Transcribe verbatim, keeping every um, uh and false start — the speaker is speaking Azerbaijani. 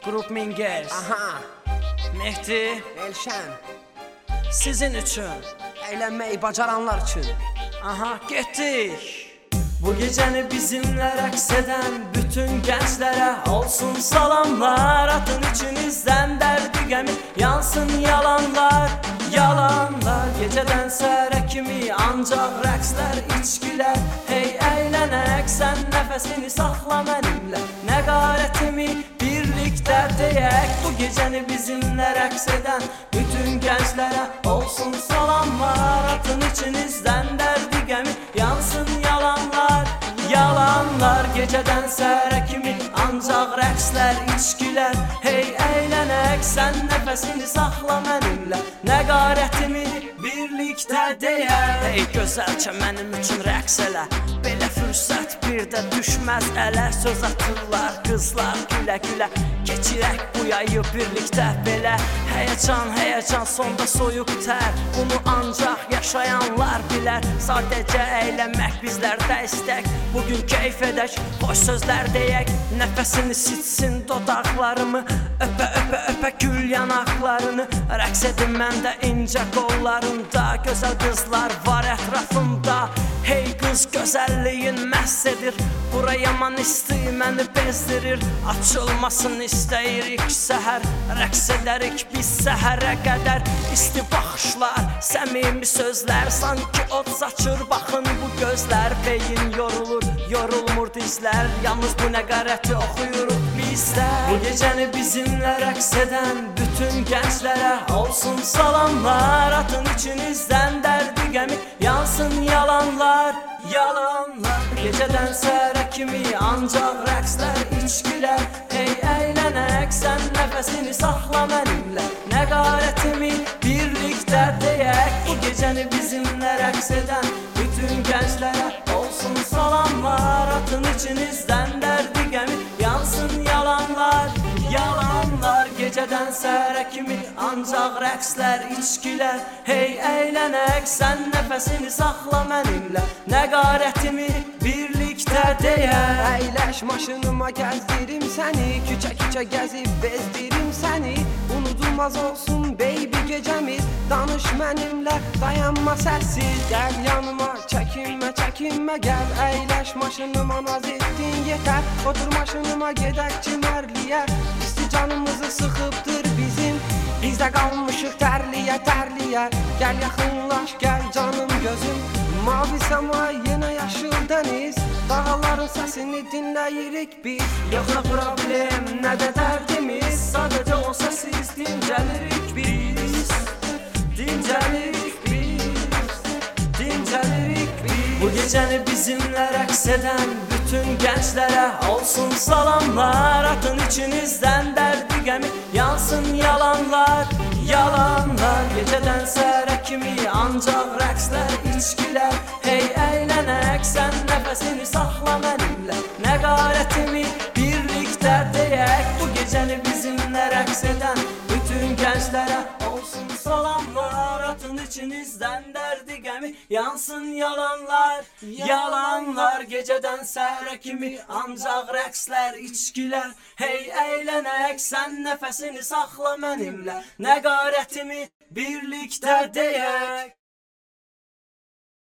Grup Mingers. Aha, Mehdi, Elşən, sizin üçün. əylənməyi bacaranlar üçün. Aha, getdik. Bu gecəni bizimlə rəqs edən bütün gənclərə olsun salamlar. Atın içinizdən dərdi qəmi yansın yalanlar, yalanlar. Gecədən səhərə kimi ancaq rəqslər, içkilər. Hey əylənək, sən nəfəsini saxla mənimlə, nəqarətimi birlikdə deyək. Bu gecəni bizimlə rəqs edən bütün gənclərə olsun salamlar. Atın içinizdən dərdi qəmi yansın yalanlar, yalanlar. Gecədən səhərə kimi ancaq rəqslər, içkilər. Hey əylənək, sən nəfəsini saxla mənimlə, nəqarətimi birlikdə deyək. Hey gözəlcə mənim üçün rəqs elə, belə fürsət bir də düşməz ələ. Söz atırlar qızlar gülə-gülə, keçirək bu yayı birlikdə belə. Həyəcan, həyəcan, sonda soyuq tər, bunu ancaq yaşayanlar bilər. Sadəcə əylənmək bizlərdə istək, bugün keyf edək, boş sözlər deyək. Nəfəsini sitsin dodaqlarımı, öpə öpə öpə gül yanaqlarını. Rəqs edin məndə incə qollarında, gözəl qızlar var ətrafımda. Hey qız gözəlliyin məhz edir, bura yaman isti məni bezdirir. Açılmasın istəyirik səhər, rəqs edərik biz səhərə qədər. İsti baxışlar, səmimi sözlər, sanki od saçır baxın bu gözlər. Beyin yorulur, yorulmur dizlər, yalnız bu nəqarəti oxuyuruq bizlər. Bu gecəni bizimlə rəqs edən bütün gənclərə olsun salamlar. Atın içinizdən dərdi qəmi yansın yalanlar, yalanlar. Gecədən səhərə kimi ancaq rəqslər, içkilər. Hey əylənək, sən nəfəsini saxla mənimlə, nəqarətimi birlikdə deyək. Bu gecəni bizimlə rəqs edən bütün gənclərə olsun salamlar. Atın içinizdən dərdi qəmi yansın yalanlar, yalanlar. Gecədən səhərə kimi ancaq rəqslər, içkilər. Hey əylənək, sən nəfəsini saxla mənimlə, nəqarətimi birlikdə deyək. Əyləş maşınıma gəzdirim səni, küçə-küçə gəzib bezdirim səni. Unudulmaz olsun baby gecəmiz, danış mənimlə, dayanma səssiz. Gəl yanıma, çəkinmə, çəkinmə, gəl. Əyləş maşınıma, naz etdin yetər. Otur maşınıma, gedək çimərliyə, isti canımızı sıxıbdır bizim. Biz də qalmışıq tərliyə, tərliyə. Gəl yaxınlaş, gəl canım gözüm. Mavi səma, yenə yaşıl dəniz, dağların səsini dinləyirik biz. Yox nə problem, nə də dərdimiz, sadəcə o səsiz dincəlirik biz, dincəlirik biz, dincəlirik biz. Bu gecəni bizimlə rəqs edən bütün gənclərə olsun salamlar. Atın içinizdən dərdi qəmi yansın yalanlar, yalanlar. Gecədən səhərə kimi ancaq rəqslər, içkilər. Hey əylənək, sən nəfəsini saxla mənimlə, nəqarətimi birlikdə deyək. Bu gecəni bizimlə rəqs edən bütün gənclərə olsun salamlar. Atın içinizdən dərdi qəmi yansın yalanlar, yalanlar. Gecədən səhərə kimi ancaq rəqslər, içkilər. Hey əylənək, sən nəfəsini saxla mənimlə, nəqarətimi birlikdə deyək.